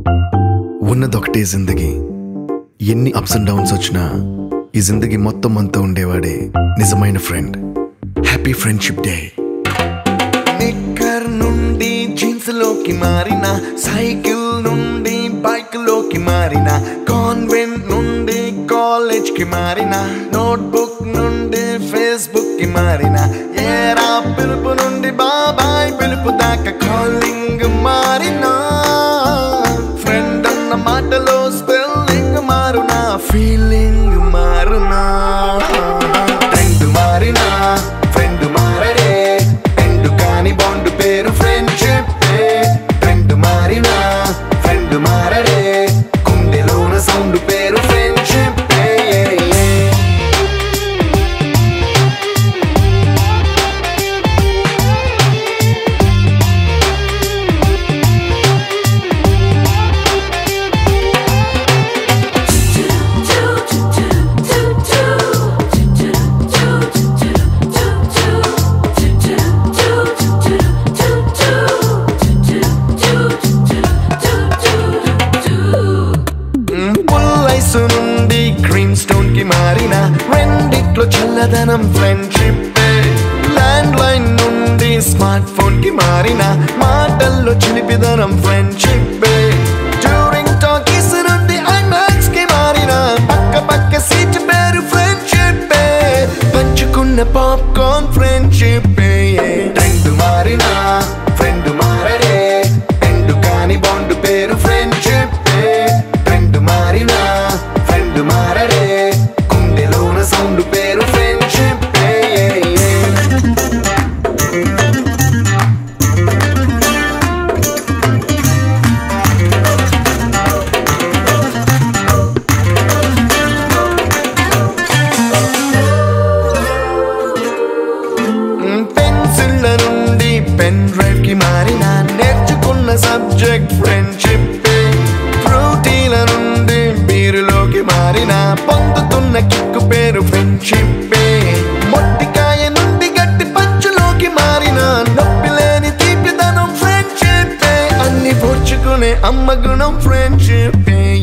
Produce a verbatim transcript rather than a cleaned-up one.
ఉన్నదొకటే జిందగీ, ఎన్ని ups and downs వచ్చినా ఈ జిందగీ మొత్తం అంతా ఉండేవాడే నిజమైన friend. Happy friendship day. Knicker నుండి జీన్స్ లోకి మారిన, సైకిల్ నుండి బైక్ లోకి మారిన, కాన్వెంట్ నుండి కాలేజ్ కి మారిన, నోట్బుక్ నుండి ఫేస్బుక్ కి మారిన, ఏరా పిలుపు నుండి బాబాయ్ పిలుపు దాకా కాలింగ్ మారిన, ఫ్రెండ్ అన్న మాటలో స్పెల్లింగ్ మారునా, ఫీలింగ్ మారునా, ట్రెండ్ మారినా ఫ్రెండ్ మారడే, ఎండ్ కాని బాండ్ పేరు ఫ్రెండ్షిప్. ట్రెండ్ మారినా ఫ్రెండ్ మారడే, గుండెలోన సౌండ్ పేరు ఫ్రెండ్షిప్. నుండి క్రీమ్ స్టోన్ కి మారిన, రెండిట్లో చల్లదనం ఫ్రెండ్షిప్. ల్యాండ్ లైన్ నుండి స్మార్ట్ ఫోన్ కి మారిన, మాటల్లో చిలిపిదనం ఫ్రెండ్షిప్. డ్యూరింగ్ టాకీస్ నుండి ఐమాక్స్ కి మారిన, పక్క పక్క సీట్ పేరు ఫ్రెండ్షిప్. పంచుకున్న పాప్కార్న్ ఫ్రెండ్షిప్. ట్రెండ్ మారిన ఫ్రెండ్ మారడే, ఎండ్ కాని బాండ్ పేరు ఫ్రెండ్షిప్. ట్రెండ్ మారిన ఫ్రెండ్ మారడే, గుండెలోన సౌండ్ పేరు ఫ్రెండ్షిప్. పెన్సిళ్ళ నుండి పెన్ డ్రైవ్ కి మారిన, నేర్చుకున్న సబ్జెక్ట్ ఫ్రెండ్షిప్. ఫ్రూటీల నుండి బీరులోకి మారిన, పొందుతున్న కిక్కు పేరు ఫ్రెండ్షిప్. మొట్టికాయ నుండి గట్టి పంచులోకి మారిన, నొప్పి లేని తీపిదనం ఫ్రెండ్షిప్. అన్ని పోర్చుకునే అమ్మ గుణం ఫ్రెండ్షిప్.